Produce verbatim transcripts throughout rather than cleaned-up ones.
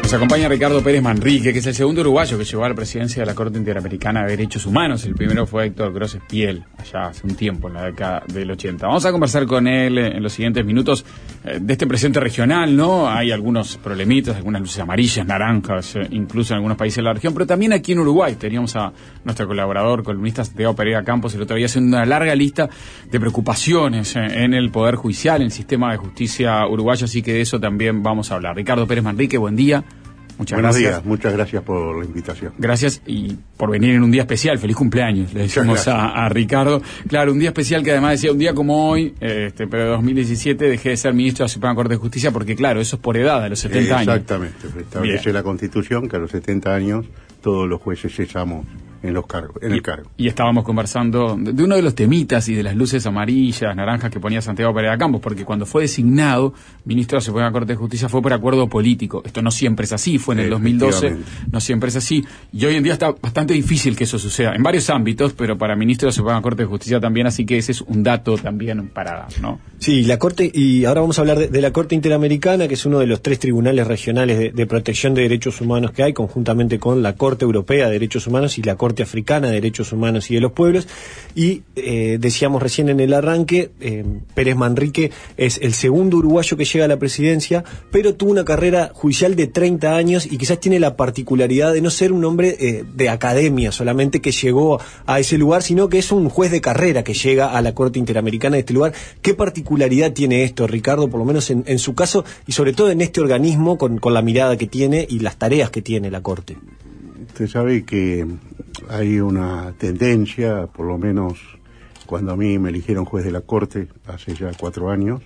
Nos acompaña Ricardo Pérez Manrique, que es el segundo uruguayo que llegó a la presidencia de la Corte Interamericana de Derechos Humanos. El primero fue Héctor Grosses Piel, allá hace un tiempo, en la década del ochenta. Vamos a conversar con él en los siguientes minutos eh, de este presente regional, ¿no? Hay algunos problemitas, algunas luces amarillas, naranjas, eh, incluso en algunos países de la región, pero también aquí en Uruguay. Teníamos a nuestro colaborador, columnista Santiago Pereira Campos, el otro día haciendo una larga lista de preocupaciones eh, en el Poder Judicial, en el sistema de justicia uruguayo, así que de eso también vamos a hablar. Ricardo Pérez Manrique, buen día. Muchas Buenos gracias. días, muchas gracias por la invitación. Gracias y por venir en un día especial. Feliz cumpleaños, le decimos a, a Ricardo. Claro, un día especial que además decía, un día como hoy, este, pero de dos mil diecisiete, dejé de ser ministro de la Suprema Corte de Justicia porque, claro, eso es por edad, a los setenta eh, años. Exactamente, establece Bien. la Constitución que a los setenta años todos los jueces cesamos en los cargos, en y, el cargo. Y estábamos conversando de, de uno de los temitas y de las luces amarillas, naranjas que ponía Santiago Pereira Campos, porque cuando fue designado ministro de la Suprema Corte de Justicia fue por acuerdo político. Esto no siempre es así, fue en el dos mil doce, no siempre es así. Y hoy en día está bastante difícil que eso suceda, en varios ámbitos, pero para ministro de la Suprema Corte de Justicia también, así que ese es un dato también para dar, ¿no? Sí, la Corte, y ahora vamos a hablar de, de la Corte Interamericana, que es uno de los tres tribunales regionales de, de protección de derechos humanos que hay, conjuntamente con la Corte Europea de Derechos Humanos y la Corte Africana de Derechos Humanos y de los Pueblos. Y eh, decíamos recién en el arranque, eh, Pérez Manrique es el segundo uruguayo que llega a la presidencia, pero tuvo una carrera judicial de treinta años y quizás tiene la particularidad de no ser un hombre eh, de academia solamente que llegó a ese lugar, sino que es un juez de carrera que llega a la Corte Interamericana de este lugar. ¿Qué particularidad tiene esto, Ricardo, por lo menos en, en su caso, y sobre todo en este organismo con, con la mirada que tiene y las tareas que tiene la Corte? Usted sabe que hay una tendencia, por lo menos cuando a mí me eligieron juez de la Corte, hace ya cuatro años,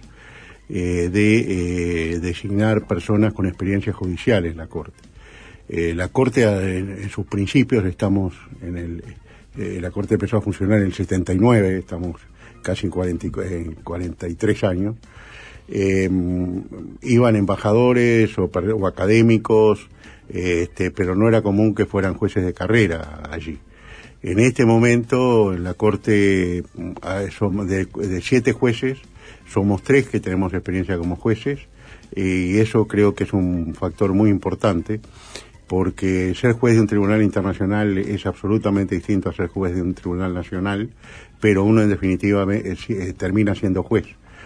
eh, de eh, designar personas con experiencia judicial en la Corte. Eh, la Corte, en, en sus principios, estamos en el... Eh, la Corte empezó a funcionar en el setenta y nueve, estamos casi en, cuarenta, en cuarenta y tres años. Eh, iban embajadores o, o académicos, Este, pero no era común que fueran jueces de carrera allí. En este momento, en la Corte, somos de, de siete jueces, somos tres que tenemos experiencia como jueces, y eso creo que es un factor muy importante, porque ser juez de un tribunal internacional es absolutamente distinto a ser juez de un tribunal nacional, pero uno en definitiva eh, termina siendo juez.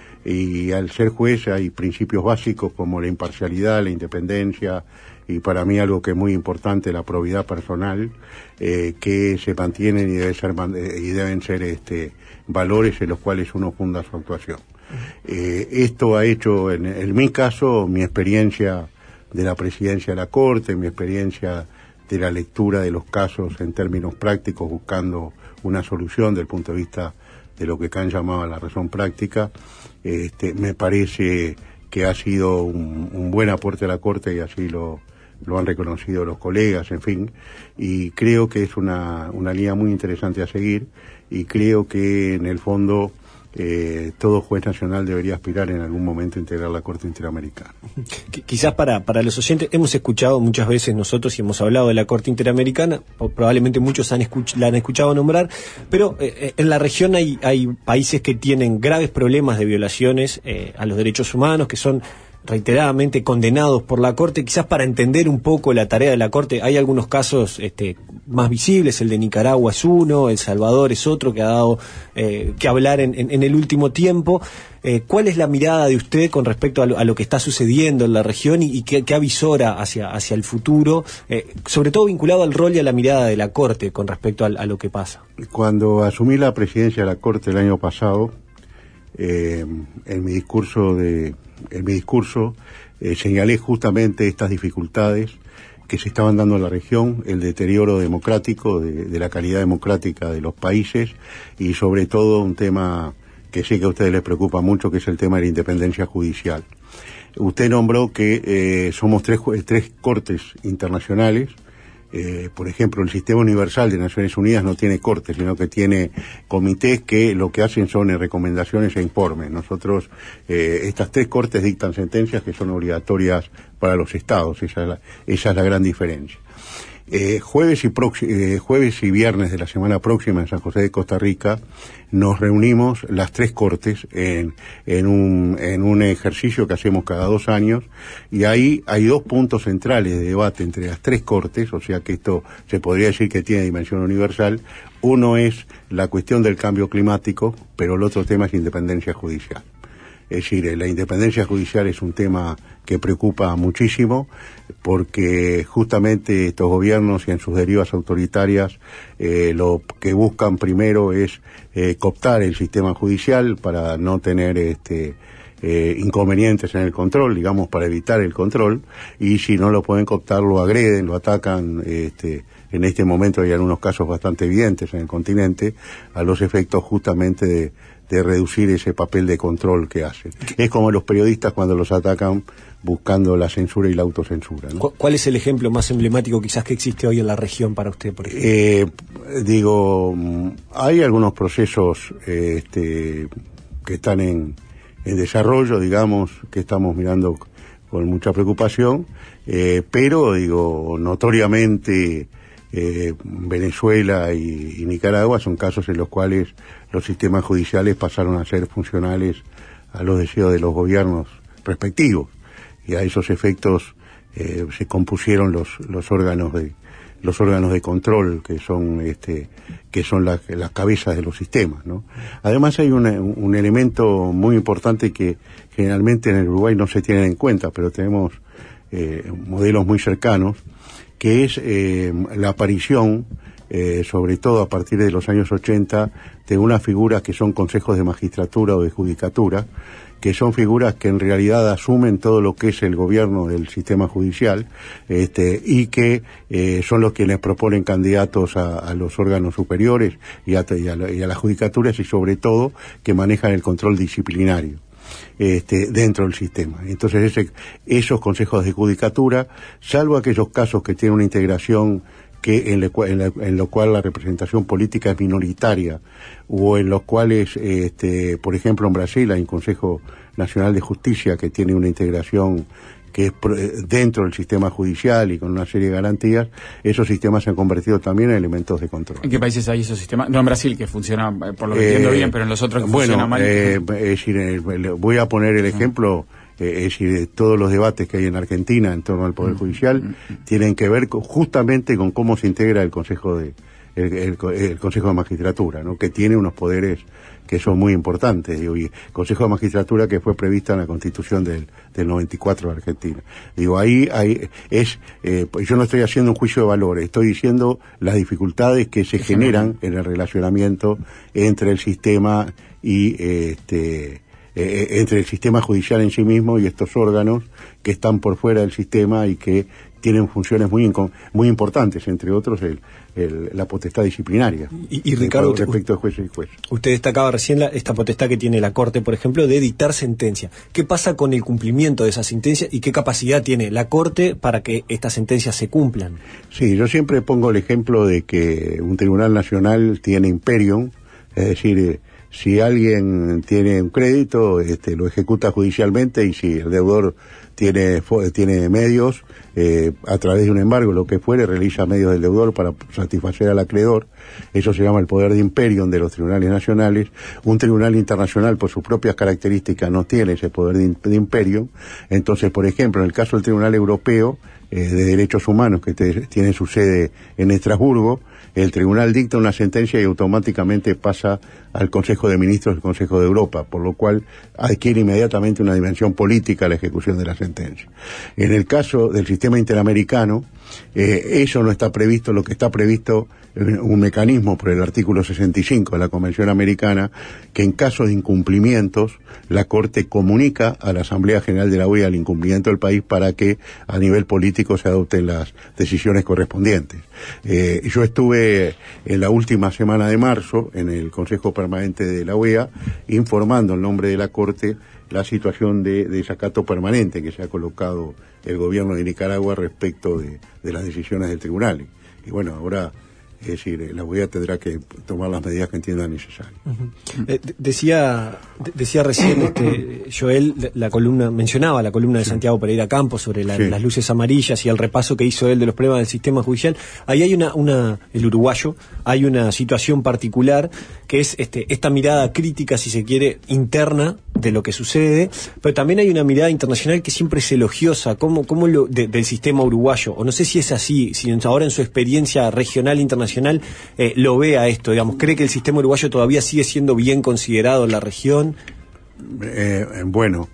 Y al ser juez hay principios básicos como la imparcialidad, la independencia, y para mí algo que es muy importante, la probidad personal, eh, que se mantienen y deben ser, y deben ser este, valores en los cuales uno funda su actuación. Eh, esto ha hecho, en, en mi caso, mi experiencia de la presidencia de la Corte, mi experiencia de la lectura de los casos en términos prácticos, buscando una solución desde el punto de vista de lo que Kant llamaba la razón práctica, este, me parece que ha sido un, un buen aporte a la Corte y así lo, lo han reconocido los colegas, en fin, y creo que es una, una línea muy interesante a seguir, y creo que en el fondo eh, todo juez nacional debería aspirar en algún momento a integrar la Corte Interamericana. Quizás para, para los oyentes, hemos escuchado muchas veces nosotros y hemos hablado de la Corte Interamericana, probablemente muchos han escuch- la han escuchado nombrar, pero eh, en la región hay, hay países que tienen graves problemas de violaciones eh, a los derechos humanos, que son reiteradamente condenados por la Corte. Quizás para entender un poco la tarea de la Corte, hay algunos casos este, más visibles, el de Nicaragua es uno, El Salvador es otro que ha dado eh, que hablar en, en, en el último tiempo. Eh, ¿Cuál es la mirada de usted con respecto a lo, a lo que está sucediendo en la región y, y qué, qué avisora hacia, hacia el futuro, eh, sobre todo vinculado al rol y a la mirada de la Corte con respecto a, a lo que pasa? Cuando asumí la presidencia de la Corte el año pasado, eh, en mi discurso de En mi discurso eh, señalé justamente estas dificultades que se estaban dando en la región, el deterioro democrático, de, de la calidad democrática de los países, y sobre todo un tema que sé que a ustedes les preocupa mucho, que es el tema de la independencia judicial. Usted nombró que eh, somos tres, tres cortes internacionales. Eh, por ejemplo, el Sistema Universal de Naciones Unidas no tiene cortes, sino que tiene comités que lo que hacen son eh, recomendaciones e informes. Nosotros, eh, estas tres cortes dictan sentencias que son obligatorias para los estados, esa es la, esa es la gran diferencia. Eh, jueves, y proxi- eh, jueves y viernes de la semana próxima en San José de Costa Rica nos reunimos las tres cortes en, en, un, en un ejercicio que hacemos cada dos años, y ahí hay dos puntos centrales de debate entre las tres cortes, o sea que esto se podría decir que tiene dimensión universal. Uno es la cuestión del cambio climático, pero el otro tema es independencia judicial. Es decir, la independencia judicial es un tema que preocupa muchísimo, porque justamente estos gobiernos y en sus derivas autoritarias eh, lo que buscan primero es eh, cooptar el sistema judicial para no tener este eh, inconvenientes en el control, digamos, para evitar el control, y si no lo pueden cooptar lo agreden, lo atacan. Este, en este momento hay algunos casos bastante evidentes en el continente a los efectos justamente de de reducir ese papel de control que hacen. Es como los periodistas cuando los atacan buscando la censura y la autocensura, ¿no? ¿Cuál es el ejemplo más emblemático quizás que existe hoy en la región para usted, por ejemplo? Eh, digo, hay algunos procesos eh, este, que están en, en desarrollo, digamos, que estamos mirando con mucha preocupación, eh, pero, digo, notoriamente eh, Venezuela y, y Nicaragua son casos en los cuales los sistemas judiciales pasaron a ser funcionales a los deseos de los gobiernos respectivos, y a esos efectos eh, se compusieron los los órganos de los órganos de control que son este que son las las cabezas de los sistemas, ¿no? Además hay una, un elemento muy importante que generalmente en el Uruguay no se tiene en cuenta, pero tenemos eh, modelos muy cercanos, que es eh, la aparición, eh, sobre todo a partir de los años ochenta, de unas figuras que son consejos de magistratura o de judicatura, que son figuras que en realidad asumen todo lo que es el gobierno del sistema judicial, este, y que eh, son los que les proponen candidatos a, a los órganos superiores y a, y, a, y a las judicaturas, y sobre todo que manejan el control disciplinario Este, dentro del sistema. Entonces ese, esos consejos de judicatura, salvo aquellos casos que tienen una integración que en, le, en, la, en lo cual la representación política es minoritaria, o en los cuales, este, por ejemplo en Brasil hay un Consejo Nacional de Justicia que tiene una integración que es dentro del sistema judicial y con una serie de garantías, esos sistemas se han convertido también en elementos de control. ¿En qué países hay esos sistemas? No, en Brasil, que funciona, por lo que eh, entiendo bien, pero en los otros que bueno, funciona mal. Eh, es decir, eh, voy a poner el ejemplo, eh, es decir, todos los debates que hay en Argentina en torno al Poder Judicial mm-hmm. tienen que ver con, justamente con cómo se integra el Consejo de el, el, el Consejo de Magistratura, ¿no? Que tiene unos poderes que son muy importantes, digo, y Consejo de Magistratura que fue prevista en la Constitución del, del noventa y cuatro de Argentina. Digo, ahí, ahí es, eh, yo no estoy haciendo un juicio de valores, estoy diciendo las dificultades que se generan en el relacionamiento entre el sistema y este eh, entre el sistema judicial en sí mismo y estos órganos que están por fuera del sistema y que tienen funciones muy muy importantes, entre otros el, el, la potestad disciplinaria. Y, y Ricardo, respecto de jueces y jueces. Usted destacaba recién la, esta potestad que tiene la Corte, por ejemplo, de dictar sentencia. ¿Qué pasa con el cumplimiento de esa sentencia y qué capacidad tiene la Corte para que estas sentencias se cumplan? Sí, yo siempre pongo el ejemplo de que un tribunal nacional tiene imperium, es decir, eh, si alguien tiene un crédito, este, lo ejecuta judicialmente, y si el deudor tiene tiene medios, eh, a través de un embargo, lo que fuere, realiza medios del deudor para satisfacer al acreedor. Eso se llama el poder de imperium de los tribunales nacionales. Un tribunal internacional, por sus propias características, no tiene ese poder de, de imperium. Entonces, por ejemplo, en el caso del Tribunal Europeo eh, de Derechos Humanos, que te, tiene su sede en Estrasburgo, el tribunal dicta una sentencia y automáticamente pasa al Consejo de Ministros del Consejo de Europa, por lo cual adquiere inmediatamente una dimensión política la ejecución de la sentencia. En el caso del sistema interamericano, eh, eso no está previsto. Lo que está previsto es un mecanismo por el artículo sesenta y cinco de la Convención Americana, que en caso de incumplimientos, la Corte comunica a la Asamblea General de la O E A el incumplimiento del país para que a nivel político se adopten las decisiones correspondientes. Eh, yo estuve en la última semana de marzo en el Consejo Permanente de la O E A informando en nombre de la Corte la situación de, de desacato permanente que se ha colocado el gobierno de Nicaragua respecto de, de las decisiones del tribunal. Y bueno, ahora Es decir, la U B E A tendrá que tomar las medidas que entienda necesarias. Uh-huh. eh, decía de, decía recién este, Joel, la, la columna, mencionaba la columna de sí. Santiago Pereira Campos sobre la, sí. las luces amarillas y el repaso que hizo él de los problemas del sistema judicial. Ahí hay una, una el uruguayo, hay una situación particular que es este, esta mirada crítica, si se quiere, interna de lo que sucede, pero también hay una mirada internacional que siempre es elogiosa, como, como lo, de, del sistema uruguayo, o no sé si es así, si ahora en su experiencia regional internacional eh, lo ve a esto, digamos, ¿cree que el sistema uruguayo todavía sigue siendo bien considerado en la región? Eh, bueno,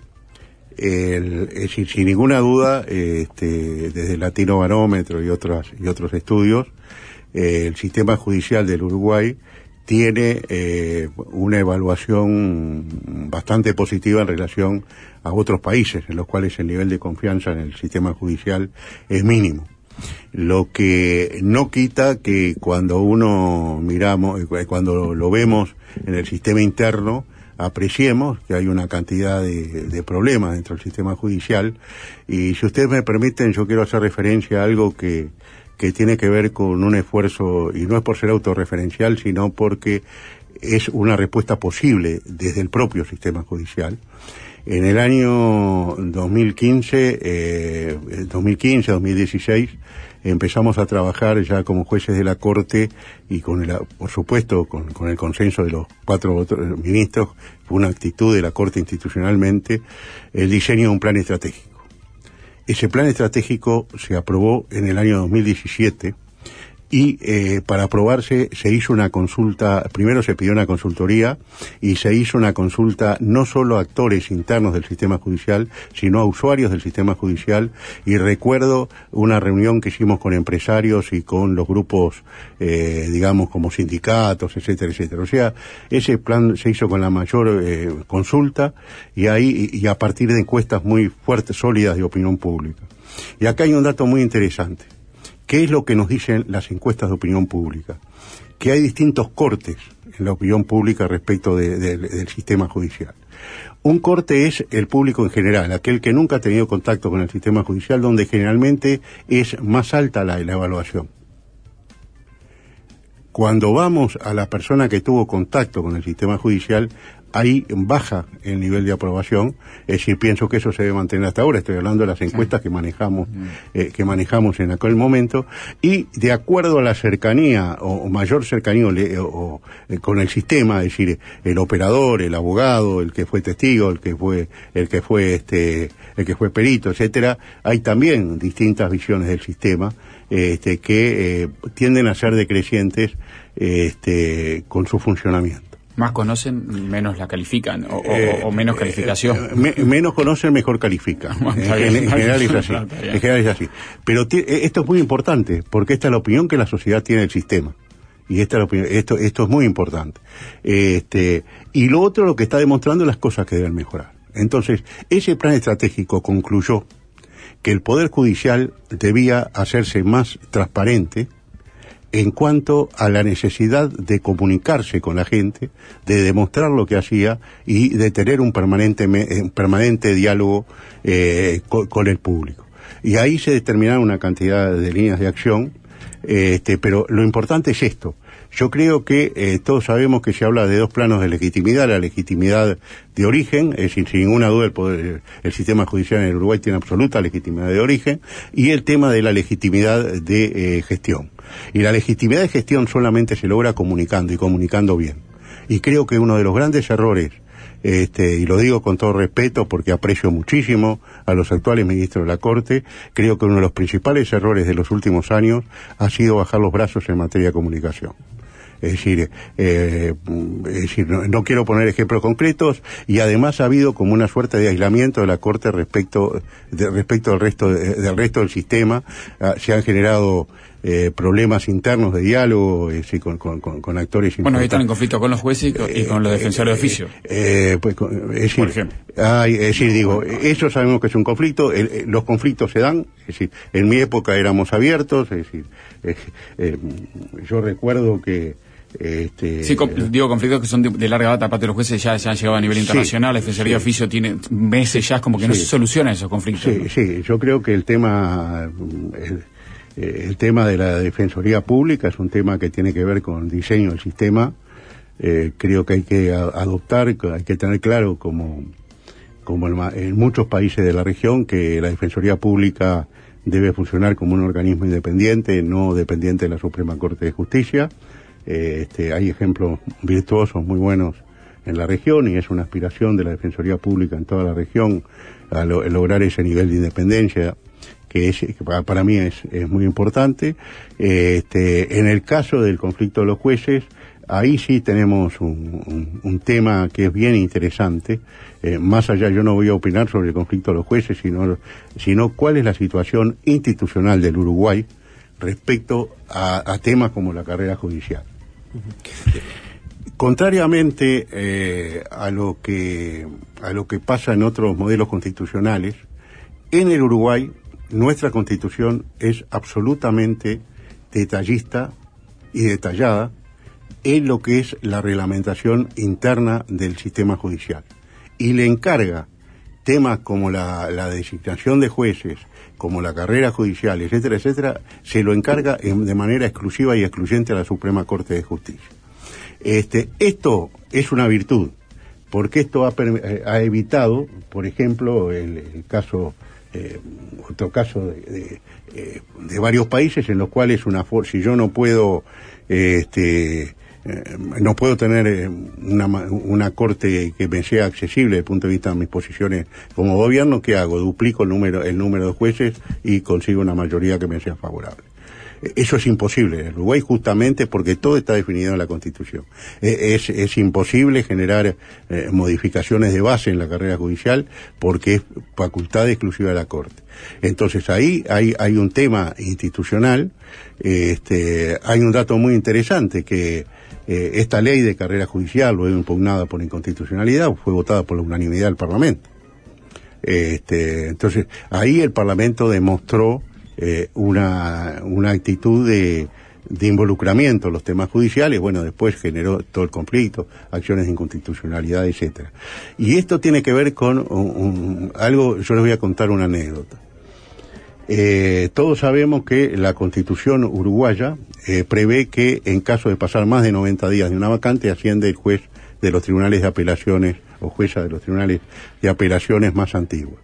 el, es decir, sin ninguna duda, eh, este, desde el Latino Barómetro y otras y otros estudios, eh, el sistema judicial del Uruguay tiene eh, una evaluación bastante positiva en relación a otros países en los cuales el nivel de confianza en el sistema judicial es mínimo. Lo que no quita que cuando uno miramos, cuando lo vemos en el sistema interno, apreciemos que hay una cantidad de, de problemas dentro del sistema judicial. Y si ustedes me permiten, yo quiero hacer referencia a algo que que tiene que ver con un esfuerzo, y no es por ser autorreferencial, sino porque es una respuesta posible desde el propio sistema judicial. En el año dos mil quince, eh, dos mil quince, dos mil dieciséis, empezamos a trabajar ya como jueces de la Corte y con el, por supuesto, con, con el consenso de los cuatro otros ministros, fue una actitud de la Corte institucionalmente, el diseño de un plan estratégico. Ese plan estratégico se aprobó en el año dos mil diecisiete y eh, para aprobarse se hizo una consulta, primero se pidió una consultoría y se hizo una consulta no solo a actores internos del sistema judicial, sino a usuarios del sistema judicial, y recuerdo una reunión que hicimos con empresarios y con los grupos, eh, digamos, como sindicatos, etcétera, etcétera. O sea, ese plan se hizo con la mayor eh, consulta y ahí y a partir de encuestas muy fuertes, sólidas de opinión pública. Y acá hay un dato muy interesante. ¿Qué es lo que nos dicen las encuestas de opinión pública? Que hay distintos cortes en la opinión pública respecto de, de, del sistema judicial. Un corte es el público en general, aquel que nunca ha tenido contacto con el sistema judicial, donde generalmente es más alta la, la evaluación. Cuando vamos a la persona que tuvo contacto con el sistema judicial, ahí baja el nivel de aprobación, es decir, pienso que eso se debe mantener hasta ahora, estoy hablando de las encuestas sí. que manejamos eh, que manejamos en aquel momento, y de acuerdo a la cercanía, o, o mayor cercanía o, o, eh, con el sistema, es decir, el operador, el abogado, el que fue testigo, el que fue, el que fue este, el que fue perito, etcétera, hay también distintas visiones del sistema, este, que eh, tienden a ser decrecientes este, con su funcionamiento. Más conocen, menos la califican, o, eh, o, o menos calificación. Eh, me, menos conocen, mejor califican. en, bien, en, general es así. En general es así. Pero t- esto es muy importante, porque esta es la opinión que la sociedad tiene del sistema. Y esta es la opinión, esto, esto es muy importante. Este, y lo otro, lo que está demostrando, las cosas que deben mejorar. Entonces, ese plan estratégico concluyó que el Poder Judicial debía hacerse más transparente en cuanto a la necesidad de comunicarse con la gente, de demostrar lo que hacía y de tener un permanente, un permanente diálogo eh, con, con el público. Y ahí se determinaron una cantidad de líneas de acción, este, pero lo importante es esto. Yo creo que eh, todos sabemos que se habla de dos planos de legitimidad, la legitimidad de origen, es decir, sin ninguna duda el, poder, el sistema judicial en el Uruguay tiene absoluta legitimidad de origen, y el tema de la legitimidad de eh, gestión. Y la legitimidad de gestión solamente se logra comunicando y comunicando bien. Y creo que uno de los grandes errores, este, y lo digo con todo respeto porque aprecio muchísimo a los actuales ministros de la Corte, creo que uno de los principales errores de los últimos años ha sido bajar los brazos en materia de comunicación. Es decir, eh, es decir no, no quiero poner ejemplos concretos, y además ha habido como una suerte de aislamiento de la Corte respecto de, respecto al resto de, del resto del sistema. Ah, se han generado eh, problemas internos de diálogo eh, sí, con, con, con, con actores importantes. Bueno, ahí están en conflicto con los jueces y con, y con los defensores eh, de oficio. Eh, pues, es decir, por ejemplo. Ay, es decir, digo, eso sabemos que es un conflicto, el, el, los conflictos se dan, es decir, en mi época éramos abiertos, es decir, eh, eh, yo recuerdo que Este, sí, digo, conflictos que son de, de larga data, aparte de los jueces ya, ya han llegado a nivel internacional, sí, la Defensoría de sí. Oficio tiene meses ya, como que sí. no se solucionan esos conflictos. Sí, ¿no? sí, yo creo que el tema, el, Eh, el tema de la Defensoría Pública es un tema que tiene que ver con el diseño del sistema. Eh, creo que hay que a, adoptar, hay que tener claro, como, como en, en muchos países de la región, que la Defensoría Pública debe funcionar como un organismo independiente, no dependiente de la Suprema Corte de Justicia. Eh, este, hay ejemplos virtuosos muy buenos en la región y es una aspiración de la Defensoría Pública en toda la región a, lo, a lograr ese nivel de independencia que, es, que para, para mí es, es muy importante. Eh, este, en el caso del conflicto de los jueces, ahí sí tenemos un, un, un tema que es bien interesante. Eh, más allá, yo no voy a opinar sobre el conflicto de los jueces, sino, sino cuál es la situación institucional del Uruguay respecto a, a temas como la carrera judicial. Contrariamente eh, a lo que a lo que pasa en otros modelos constitucionales, en el Uruguay nuestra Constitución es absolutamente detallista y detallada en lo que es la reglamentación interna del sistema judicial y le encarga temas como la, la designación de jueces, como la carrera judicial, etcétera, etcétera, se lo encarga en, de manera exclusiva y excluyente a la Suprema Corte de Justicia. Este, esto es una virtud, porque esto ha, ha evitado, por ejemplo, el, el caso, eh, otro caso de, de, eh, de varios países en los cuales una si yo no puedo, eh, este, eh, no puedo tener eh, una, una corte que me sea accesible desde el punto de vista de mis posiciones como gobierno, ¿qué hago? Duplico el número, el número de jueces y consigo una mayoría que me sea favorable. Eso es imposible en Uruguay justamente porque todo está definido en la Constitución. Es, es imposible generar eh, modificaciones de base en la carrera judicial porque es facultad exclusiva de la Corte. Entonces ahí hay, hay un tema institucional. Este, hay un dato muy interesante que eh, esta ley de carrera judicial, luego impugnada por inconstitucionalidad, fue votada por la unanimidad del Parlamento. Este, entonces ahí el Parlamento demostró Eh, una, una actitud de, de involucramiento en los temas judiciales. Bueno, después generó todo el conflicto, acciones de inconstitucionalidad, etcétera. Y esto tiene que ver con un, un, algo, yo les voy a contar una anécdota. Eh, todos sabemos que la Constitución uruguaya eh, prevé que en caso de pasar más de noventa días de una vacante asciende el juez de los tribunales de apelaciones o jueza de los tribunales de apelaciones más antiguos.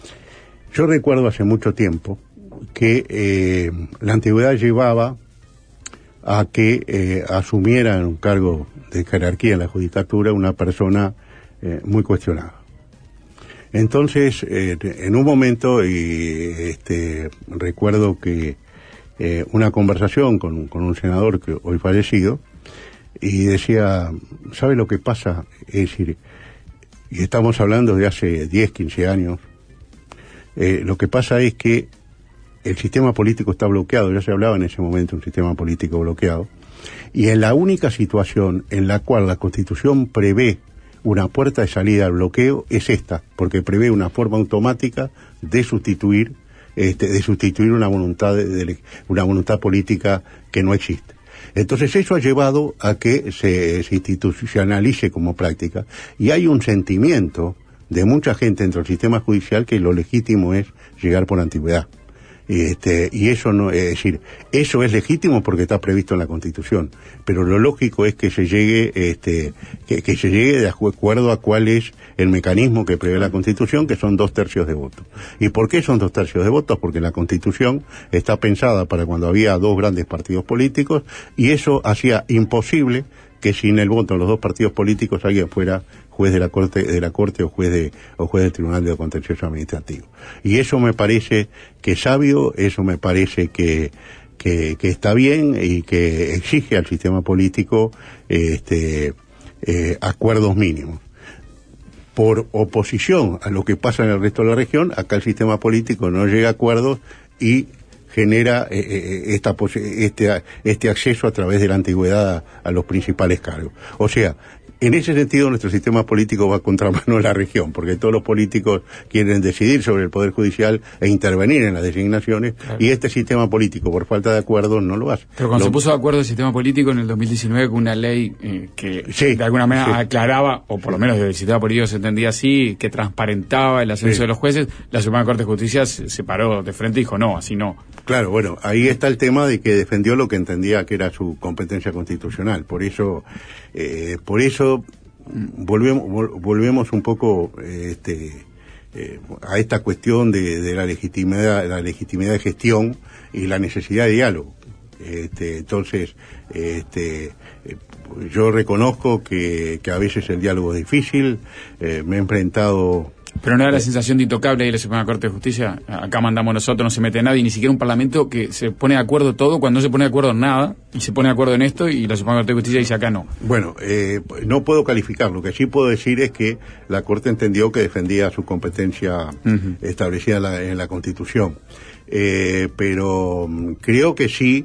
Yo recuerdo hace mucho tiempo que eh, la antigüedad llevaba a que eh, asumiera un cargo de jerarquía en la judicatura una persona eh, muy cuestionada. Entonces, eh, en un momento, y este, recuerdo que eh, una conversación con, con un senador que hoy fallecido, y decía, ¿sabe lo que pasa? Es decir, y estamos hablando de hace diez, quince años, eh, lo que pasa es que el sistema político está bloqueado, ya se hablaba en ese momento de un sistema político bloqueado, y en la única situación en la cual la Constitución prevé una puerta de salida al bloqueo es esta, porque prevé una forma automática de sustituir, este, de sustituir una voluntad, de, de, una voluntad política que no existe. Entonces eso ha llevado a que se, se institucionalice como práctica, y hay un sentimiento de mucha gente dentro del sistema judicial que lo legítimo es llegar por antigüedad. Este, y eso no, es decir, eso es legítimo porque está previsto en la Constitución, pero lo lógico es que se llegue, este, que, que se llegue de acuerdo a cuál es el mecanismo que prevé la Constitución, que son dos tercios de votos. ¿Y por qué son dos tercios de votos? Porque la Constitución está pensada para cuando había dos grandes partidos políticos, y eso hacía imposible que sin el voto de los dos partidos políticos alguien fuera juez de la corte de la corte o juez de o juez del Tribunal de Contencioso Administrativo. Y eso me parece que es sabio, eso me parece que que, que está bien y que exige al sistema político este eh, acuerdos mínimos. Por oposición a lo que pasa en el resto de la región, acá el sistema político no llega a acuerdos y genera eh, esta este este acceso a través de la antigüedad a, a los principales cargos. O sea, En ese sentido, nuestro sistema político va contramano de la región, porque todos los políticos quieren decidir sobre el Poder Judicial e intervenir en las designaciones, claro. Y este sistema político, por falta de acuerdo, no lo hace. Pero cuando lo... se puso de acuerdo el sistema político en el dos mil diecinueve con una ley eh, que sí, de alguna manera sí. aclaraba, o por lo menos desde el sistema político se entendía así, que transparentaba el ascenso sí. de los jueces, la Suprema Corte de Justicia se, se paró de frente y dijo, no, así no. Claro, bueno, ahí está el tema de que defendió lo que entendía que era su competencia constitucional. Por eso, eh, por eso volvemos, volvemos un poco eh, este, eh, a esta cuestión de, de la legitimidad, la legitimidad de gestión y la necesidad de diálogo. Este, entonces, este, eh, yo reconozco que, que a veces el diálogo es difícil. Eh, me he enfrentado. Pero no da la sensación de intocable ahí la Suprema Corte de Justicia. Acá mandamos nosotros, no se mete nadie, ni siquiera un parlamento que se pone de acuerdo todo cuando no se pone de acuerdo en nada, y se pone de acuerdo en esto, y la Suprema Corte de Justicia dice acá no. Bueno, eh, no puedo calificar. Lo que sí puedo decir es que la Corte entendió que defendía su competencia uh-huh. establecida en la, en la Constitución. Eh, pero creo que sí,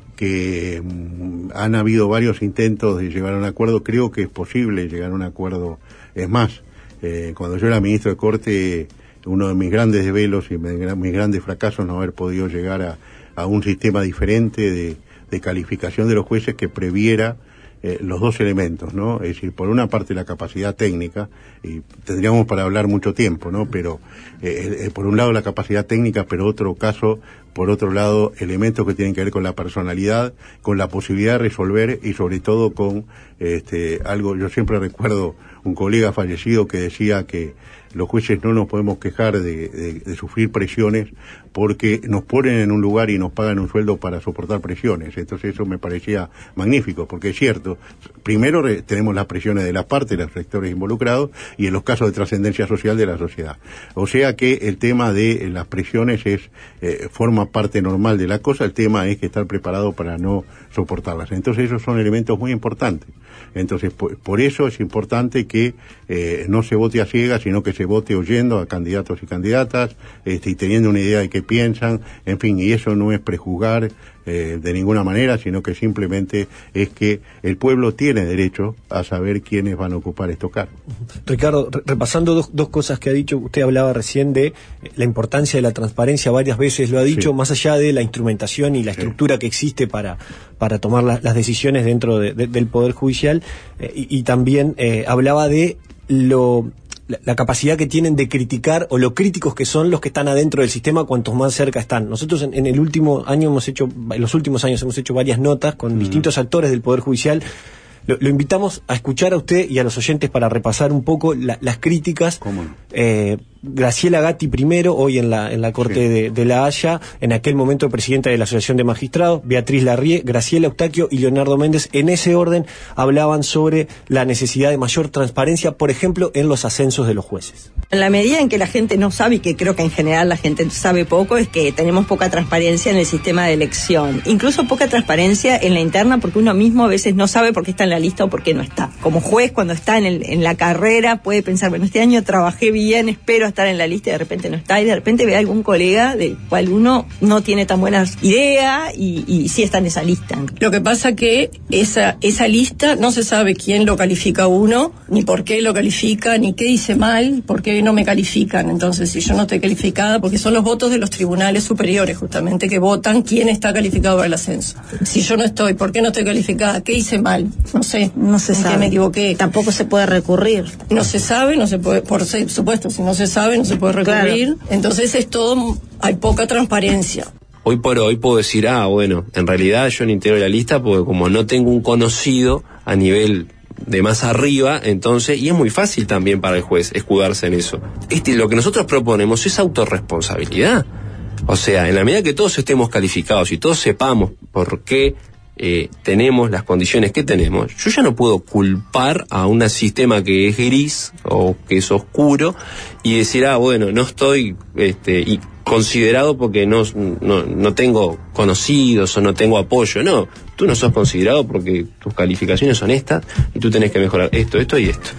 que um, han habido varios intentos de llegar a un acuerdo. Creo que es posible llegar a un acuerdo. Es más, Eh, cuando yo era ministro de Corte, uno de mis grandes desvelos y mis grandes fracasos no haber podido llegar a, a un sistema diferente de, de calificación de los jueces que previera eh, los dos elementos, ¿no? Es decir, por una parte la capacidad técnica, y tendríamos para hablar mucho tiempo, ¿no? Pero eh, eh, por un lado la capacidad técnica, pero otro caso, por otro lado, elementos que tienen que ver con la personalidad, con la posibilidad de resolver y sobre todo con este algo. Yo siempre recuerdo un colega fallecido que decía que los jueces no nos podemos quejar de, de, de sufrir presiones porque nos ponen en un lugar y nos pagan un sueldo para soportar presiones. Entonces eso me parecía magnífico, porque es cierto, primero re, tenemos las presiones de las partes, de los sectores involucrados, y en los casos de trascendencia social de la sociedad. O sea que el tema de las presiones es eh, forma parte normal de la cosa, el tema es que estar preparado para no soportarlas. Entonces esos son elementos muy importantes. Entonces por, por eso es importante que eh, no se vote a ciegas, sino que se vote oyendo a candidatos y candidatas, este, y teniendo una idea de qué piensan, en fin, y eso no es prejuzgar eh, de ninguna manera, sino que simplemente es que el pueblo tiene derecho a saber quiénes van a ocupar estos cargos. Ricardo, re repasando dos, dos cosas que ha dicho, usted hablaba recién de la importancia de la transparencia, varias veces lo ha dicho, sí. Más allá de la instrumentación y la estructura sí. que existe para, para tomar la, las decisiones dentro de, de, del Poder Judicial, eh, y, y también eh, hablaba de lo... La, la capacidad que tienen de criticar o lo críticos que son los que están adentro del sistema cuantos más cerca están. Nosotros en, en el último año hemos hecho, en los últimos años hemos hecho varias notas con uh-huh. distintos actores del Poder Judicial. Lo, lo invitamos a escuchar a usted y a los oyentes para repasar un poco la, las críticas. ¿Cómo no? Eh, Graciela Gatti primero, hoy en la en la Corte sí. de, de La Haya, en aquel momento presidenta de la Asociación de Magistrados, Beatriz Larrié, Graciela Eustaquio y Leonardo Méndez, en ese orden hablaban sobre la necesidad de mayor transparencia, por ejemplo, en los ascensos de los jueces. En la medida en que la gente no sabe, y que creo que en general la gente sabe poco, es que tenemos poca transparencia en el sistema de elección. Incluso poca transparencia en la interna, porque uno mismo a veces no sabe por qué está en la lista o por qué no está. Como juez, cuando está en, el, en la carrera, puede pensar, bueno, este año trabajé bien, espero estar en la lista, y de repente no está, y de repente ve a algún colega del cual uno no tiene tan buenas ideas y, y sí está en esa lista. Lo que pasa que esa, esa lista no se sabe quién lo califica a uno, ni por qué lo califica, ni qué hice mal, por qué no me califican. Entonces, si yo no estoy calificada, porque son los votos de los tribunales superiores justamente que votan quién está calificado para el ascenso. Si yo no estoy, ¿por qué no estoy calificada? ¿Qué hice mal? No sé. No se sabe. ¿En qué me equivoqué? Tampoco se puede recurrir. No se sabe, no se puede, por supuesto, si no se sabe, no se puede recurrir. Claro. Entonces es todo, hay poca transparencia. Hoy por hoy puedo decir, ah, bueno, en realidad yo no integro la lista porque como no tengo un conocido a nivel de más arriba, entonces, y es muy fácil también para el juez escudarse en eso. Este, lo que nosotros proponemos es autorresponsabilidad. O sea, en la medida que todos estemos calificados y todos sepamos por qué eh, tenemos las condiciones que tenemos, yo ya no puedo culpar a un sistema que es gris o que es oscuro y decir, ah, bueno, no estoy este, y considerado porque no, no, no tengo conocidos o no tengo apoyo. No, tú no sos considerado porque tus calificaciones son estas y tú tenés que mejorar esto, esto y esto.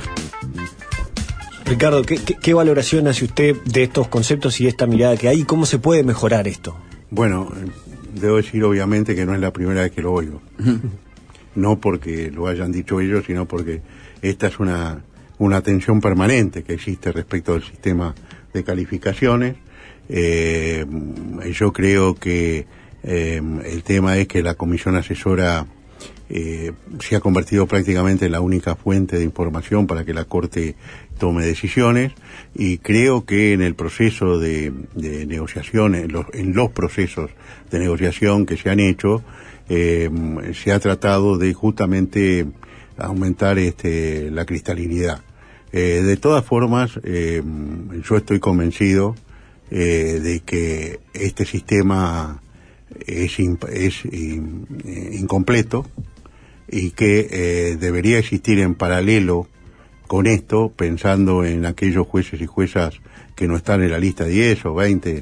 Ricardo, ¿qué, qué, qué valoración hace usted de estos conceptos y esta mirada que hay? ¿Cómo se puede mejorar esto? Bueno, debo decir obviamente que no es la primera vez que lo oigo. No porque lo hayan dicho ellos, sino porque esta es una, una tensión permanente que existe respecto del sistema de calificaciones. Eh, yo creo que eh, el tema es que la comisión asesora eh, se ha convertido prácticamente en la única fuente de información para que la Corte tome decisiones, y creo que en el proceso de, de negociación, en los, en los procesos de negociación que se han hecho, eh, se ha tratado de justamente aumentar este, la cristalinidad. Eh, de todas formas, eh, yo estoy convencido eh, de que este sistema es, imp es in incompleto y que eh, debería existir en paralelo con esto, pensando en aquellos jueces y juezas que no están en la lista diez o veinte,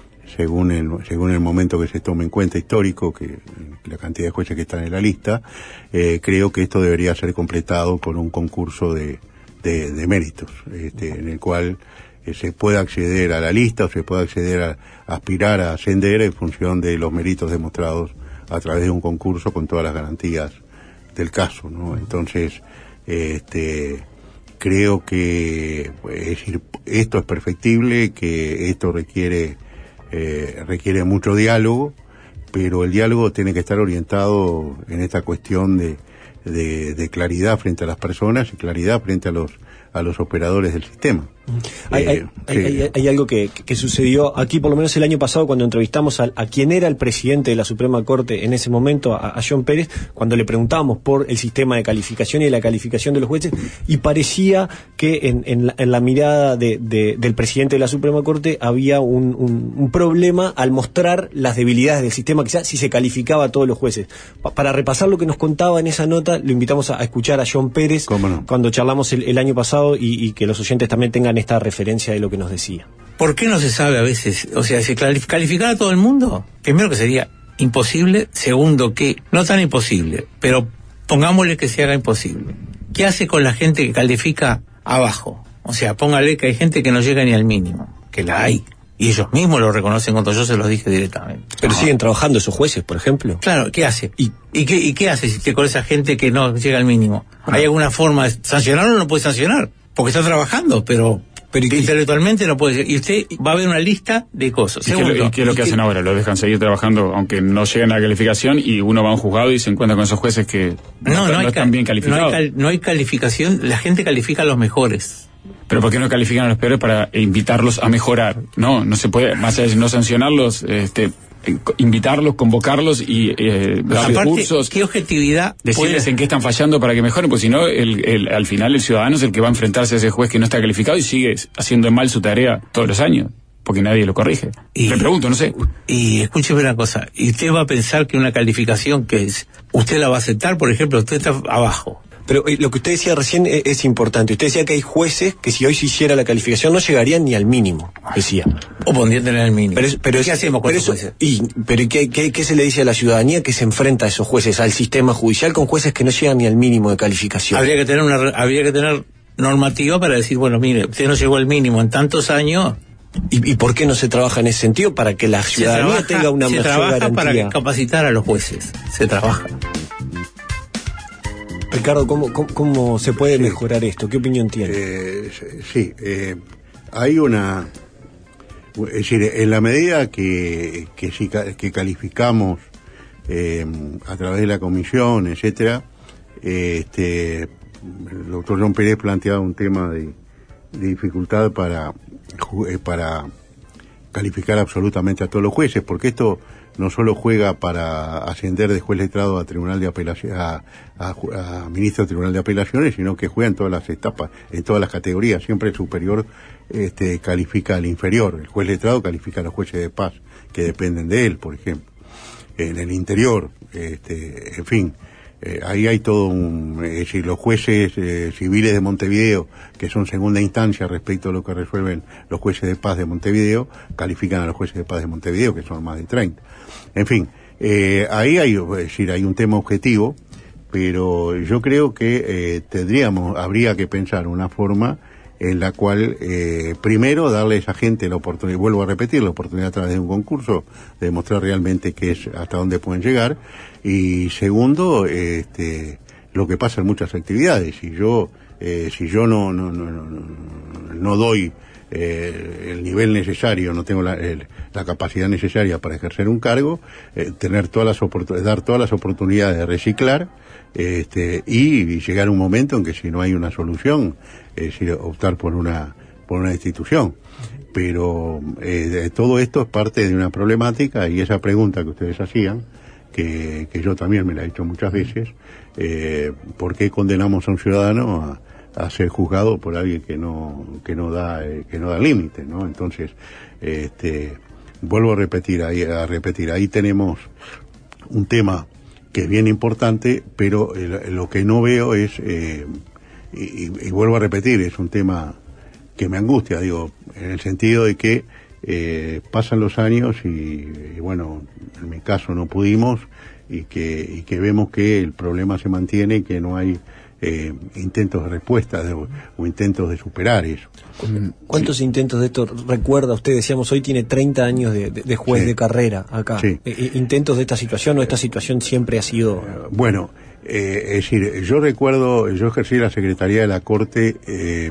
según el, según el momento que se tome en cuenta histórico, que la cantidad de jueces que están en la lista. Eh, creo que esto debería ser completado con un concurso de, de, de méritos, este, en el cual eh, se pueda acceder a la lista o se pueda acceder a, a aspirar a ascender en función de los méritos demostrados a través de un concurso con todas las garantías del caso, ¿no? Entonces, este, creo que, es decir, esto es perfectible, que esto requiere eh, requiere mucho diálogo, pero el diálogo tiene que estar orientado en esta cuestión de, de, de claridad frente a las personas y claridad frente a los a los operadores del sistema. Hay, eh, hay, sí. hay, hay algo que, que sucedió aquí, por lo menos el año pasado, cuando entrevistamos a, a quien era el presidente de la Suprema Corte en ese momento, a, a John Pérez, cuando le preguntábamos por el sistema de calificación y la calificación de los jueces, y parecía que en, en, la, en la mirada de, de, del presidente de la Suprema Corte había un, un, un problema al mostrar las debilidades del sistema, quizás si se calificaba a todos los jueces. Pa, para repasar lo que nos contaba en esa nota, lo invitamos a, a escuchar a John Pérez, no? cuando charlamos el, el año pasado, y, y que los oyentes también tengan esta referencia de lo que nos decía. ¿Por qué no se sabe a veces? O sea, ¿se calificar a todo el mundo? Primero que sería imposible, segundo que no tan imposible, pero pongámosle que se haga imposible. ¿Qué hace con la gente que califica abajo? O sea, póngale que hay gente que no llega ni al mínimo, que la hay, y ellos mismos lo reconocen cuando yo se los dije directamente. Pero no. siguen trabajando esos jueces, por ejemplo. Claro, ¿qué hace? ¿Y, y, qué, y qué hace si con esa gente que no llega al mínimo? ¿Hay alguna forma de sancionarlo? No puede sancionar, porque está trabajando, pero... Pero intelectualmente no puede ser. Y usted va a ver una lista de cosas. ¿Y qué, y qué es lo que hacen ahora? Lo dejan seguir trabajando aunque no lleguen a la calificación, y uno va a un juzgado y se encuentra con esos jueces que no, no, no, no están bien calificados. No hay, no hay calificación, la gente califica a los mejores. Pero ¿por qué no califican a los peores para invitarlos a mejorar? No, no se puede, más allá de no sancionarlos, este... invitarlos, convocarlos y eh, darles cursos. ¿Qué objetividad? Decirles puede... en qué están fallando para que mejoren, porque si no, el, el, al final el ciudadano es el que va a enfrentarse a ese juez que no está calificado y sigue haciendo mal su tarea todos los años, porque nadie lo corrige. Y, Le pregunto, no sé. Y escúcheme una cosa, y usted va a pensar que una calificación que es, usted la va a aceptar, por ejemplo, usted está abajo. Pero eh, lo que usted decía recién es, es importante. Usted decía que hay jueces que si hoy se hiciera la calificación no llegarían ni al mínimo, decía. O pondrían al mínimo. Pero, pero ¿qué hacemos con esos jueces? Y, pero ¿qué, qué, ¿qué se le dice a la ciudadanía que se enfrenta a esos jueces, al sistema judicial, con jueces que no llegan ni al mínimo de calificación? Habría que tener una, habría que tener normativa para decir, bueno, mire, usted no llegó al mínimo en tantos años. ¿Y, y por qué no se trabaja en ese sentido? Para que la ciudadanía trabaja, tenga una mejor garantía. Se trabaja para capacitar a los jueces. Se trabaja. Ricardo, ¿cómo, cómo, cómo se puede sí. mejorar esto? ¿Qué opinión tiene? Eh, sí, eh, hay una... Es decir, en la medida que, que, que calificamos eh, a través de la comisión, etcétera, eh, este, el doctor John Pérez planteaba un tema de, de dificultad para, para calificar absolutamente a todos los jueces, porque esto no solo juega para ascender de juez letrado a tribunal de apelación, a, a, a ministro del tribunal de apelaciones, sino que juega en todas las etapas, en todas las categorías. Siempre el superior este, califica al inferior. El juez letrado califica a los jueces de paz que dependen de él, por ejemplo. En el interior, este, en fin, eh, ahí hay todo un, es decir, los jueces eh, civiles de Montevideo, que son segunda instancia respecto a lo que resuelven los jueces de paz de Montevideo, califican a los jueces de paz de Montevideo, que son más de treinta. En fin, eh, ahí hay, es decir, hay un tema objetivo, pero yo creo que eh, tendríamos, habría que pensar una forma en la cual, eh, primero, darle a esa gente la oportunidad, vuelvo a repetir, la oportunidad a través de un concurso, de demostrar realmente qué es, hasta dónde pueden llegar, y segundo, este, lo que pasa en muchas actividades. Si yo, eh, si yo no, no, no, no, no, no doy eh, el nivel necesario, no tengo la, el, la capacidad necesaria para ejercer un cargo, eh, tener todas las oportunidades, dar todas las oportunidades de reciclar, este, y, y llegar a un momento en que si no hay una solución, es decir, optar por una, por una institución. Pero eh, todo esto es parte de una problemática, y esa pregunta que ustedes hacían, que, que yo también me la he hecho muchas veces, eh, ¿por qué condenamos a un ciudadano a, a ser juzgado por alguien que no que no da eh, que no da límite, ¿no? Entonces, este, vuelvo a repetir ahí a repetir ahí tenemos un tema que es bien importante, pero eh, lo que no veo es eh, y, y vuelvo a repetir, es un tema que me angustia, digo, en el sentido de que eh, pasan los años y, y bueno, en mi caso no pudimos, y que y que vemos que el problema se mantiene y que no hay eh, intentos de respuesta de, o intentos de superar eso. ¿Cuántos sí. intentos de esto recuerda usted? Decíamos, hoy tiene treinta años de, de, de juez sí. de carrera acá. Sí. Eh, ¿Intentos de esta situación o esta situación siempre ha sido...? Uh, bueno, eh, es decir, yo recuerdo, yo ejercí la Secretaría de la Corte eh,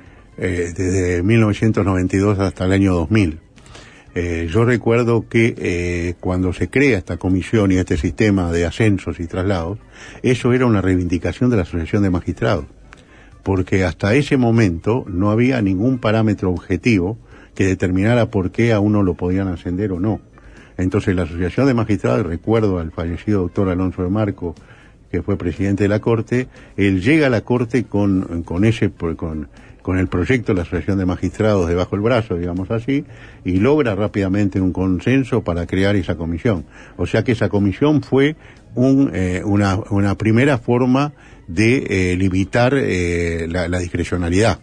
eh, desde mil novecientos noventa y dos hasta el año dos mil. Eh, yo recuerdo que eh, cuando se crea esta comisión y este sistema de ascensos y traslados, eso era una reivindicación de la Asociación de Magistrados, porque hasta ese momento no había ningún parámetro objetivo que determinara por qué a uno lo podían ascender o no. Entonces la Asociación de Magistrados, recuerdo al fallecido doctor Alonso de Marco, que fue presidente de la Corte, él llega a la Corte con, con ese, con, con el proyecto de la Asociación de Magistrados debajo del brazo, digamos así, y logra rápidamente un consenso para crear esa comisión. O sea que esa comisión fue un, eh, una, una primera forma de eh, limitar eh, la, la discrecionalidad.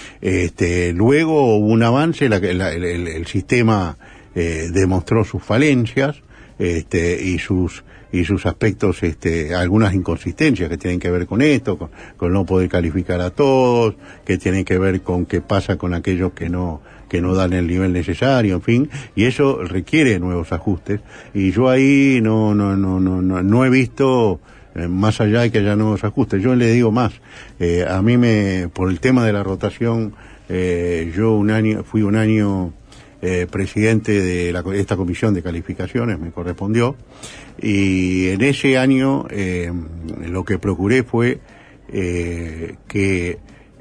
Este, luego hubo un avance, la, la, el, el, el sistema eh, demostró sus falencias este, y sus y sus aspectos, este, algunas inconsistencias que tienen que ver con esto, con, con no poder calificar a todos, que tienen que ver con qué pasa con aquellos que no que no dan el nivel necesario, en fin, y eso requiere nuevos ajustes, y yo ahí no no no no no, no he visto eh, más allá de que haya nuevos ajustes. Yo le digo más, eh, a mí me por el tema de la rotación, eh, yo un año fui un año Eh, presidente de la, esta comisión de calificaciones, me correspondió, y en ese año eh, lo que procuré fue eh, que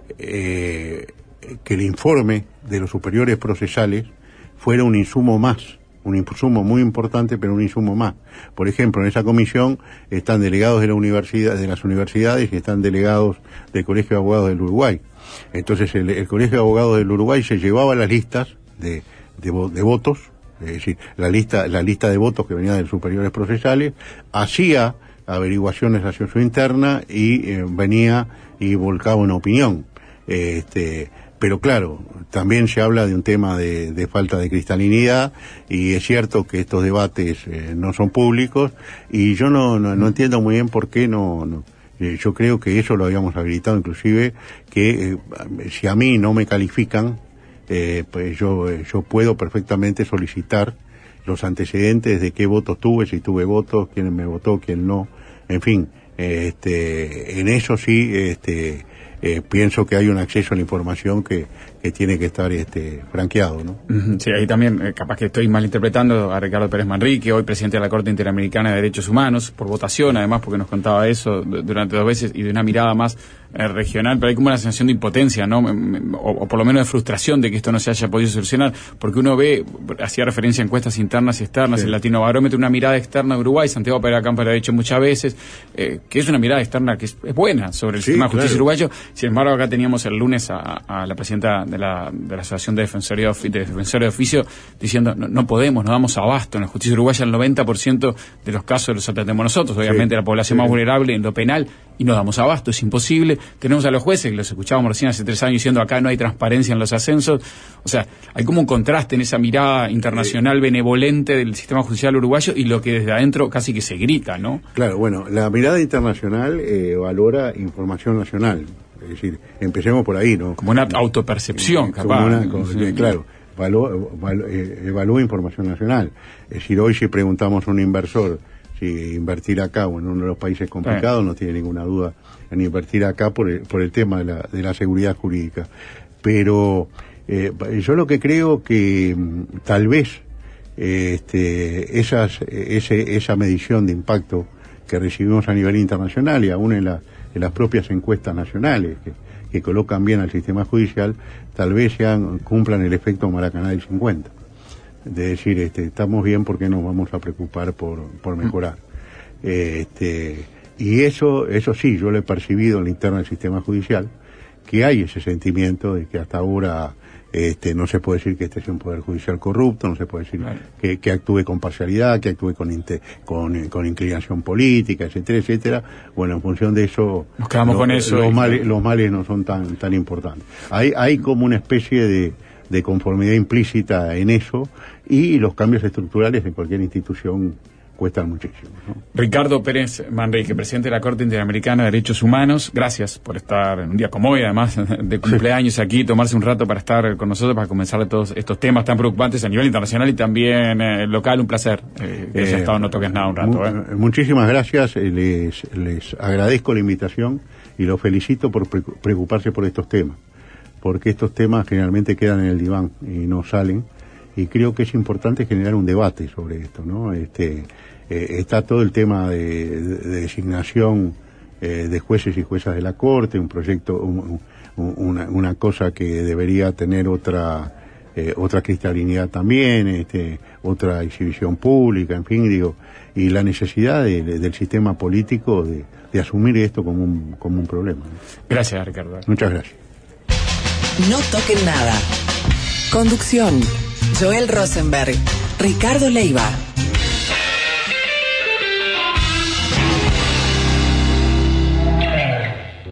eh, que el informe de los superiores procesales fuera un insumo más, un insumo muy importante, pero un insumo más. Por ejemplo, en esa comisión están delegados de la universidad, de las universidades, y están delegados del Colegio de Abogados del Uruguay. Entonces el, el Colegio de Abogados del Uruguay se llevaba las listas de De, de votos, es decir, la lista la lista de votos que venía de los superiores procesales, hacía averiguaciones hacia su interna y eh, venía y volcaba una opinión. Este, pero claro, también se habla de un tema de, de falta de cristalinidad, y es cierto que estos debates eh, no son públicos, y yo no, no, no entiendo muy bien por qué no... no eh, yo creo que eso lo habíamos habilitado, inclusive, que eh, si a mí no me califican, Eh, pues yo eh, yo puedo perfectamente solicitar los antecedentes de qué votos tuve, si tuve votos, quién me votó, quién no, en fin, eh, este, en eso sí, este, eh, pienso que hay un acceso a la información que, que tiene que estar este, franqueado, ¿no? Sí, ahí también, eh, capaz que estoy malinterpretando a Ricardo Pérez Manrique, hoy presidente de la Corte Interamericana de Derechos Humanos, por votación, además, porque nos contaba eso durante dos veces, y de una mirada más eh, regional, pero hay como una sensación de impotencia, ¿no? O, o por lo menos de frustración de que esto no se haya podido solucionar, porque uno ve, hacía referencia a encuestas internas y externas, sí. El Latino Barómetro, una mirada externa de Uruguay, Santiago Pereira Campo lo ha dicho muchas veces, eh, que es una mirada externa que es, es buena sobre el sí, sistema de justicia claro. uruguayo. Sin embargo, acá teníamos el lunes a, a la presidenta de la, de la Asociación de Defensoría de, de Defensores de Oficio diciendo, no, no podemos, no damos abasto. En la justicia uruguaya el noventa por ciento de los casos los atendemos nosotros, obviamente sí, la población sí. más vulnerable en lo penal, y no damos abasto, es imposible. Tenemos a los jueces, que los escuchábamos recién hace tres años diciendo acá no hay transparencia en los ascensos. O sea, hay como un contraste en esa mirada internacional sí. benevolente del sistema judicial uruguayo y lo que desde adentro casi que se grita, ¿no? Claro, bueno, la mirada internacional eh, valora información nacional. Es decir, empecemos por ahí, ¿no? Como una autopercepción, eh, capaz. Una, como, sí. Claro, való, való, eh, evalúa información nacional. Es decir, hoy si preguntamos a un inversor si invertir acá o en uno de los países complicados, no tiene ninguna duda en invertir acá por el, por el tema de la, de la seguridad jurídica. Pero eh, yo lo que creo que tal vez eh, este, esas, ese, esa medición de impacto que recibimos a nivel internacional y aún en, la, en las propias encuestas nacionales que, que colocan bien al sistema judicial, tal vez sean, cumplan el efecto Maracaná del cincuenta. De decir, este, estamos bien, ¿por qué nos vamos a preocupar por, por mejorar? Eh, este, y eso, eso sí, yo lo he percibido en la interna del sistema judicial, que hay ese sentimiento de que hasta ahora este, no se puede decir que este sea un poder judicial corrupto, no se puede decir claro. que, que actúe con parcialidad, que actúe con, inte, con, con inclinación política, etcétera, etcétera. Bueno, en función de eso, nos quedamos lo, con eso. Los, males, los males no son tan, tan importantes. Hay, hay como una especie de de conformidad implícita en eso, y los cambios estructurales en cualquier institución cuestan muchísimo, ¿no? Ricardo Pérez Manrique, presidente de la Corte Interamericana de Derechos Humanos, gracias por estar en un día como hoy, además de cumpleaños aquí, tomarse un rato para estar con nosotros, para comenzar todos estos temas tan preocupantes a nivel internacional y también eh, local. Un placer eh, que haya eh, estado en No Toques Nada un rato. Mu ¿eh? Muchísimas gracias, les, les agradezco la invitación y los felicito por pre preocuparse por estos temas, porque estos temas generalmente quedan en el diván y no salen, y creo que es importante generar un debate sobre esto, ¿no? Este, eh, está todo el tema de, de, de designación eh, de jueces y juezas de la Corte, un proyecto, un, un, una, una cosa que debería tener otra eh, otra cristalinidad también, este, otra exhibición pública, en fin, digo, y la necesidad de, de, del sistema político de, de asumir esto como un, como un problema, ¿no? Gracias, Ricardo. Muchas gracias. No Toquen Nada. Conducción: Joel Rosenberg, Ricardo Leiva.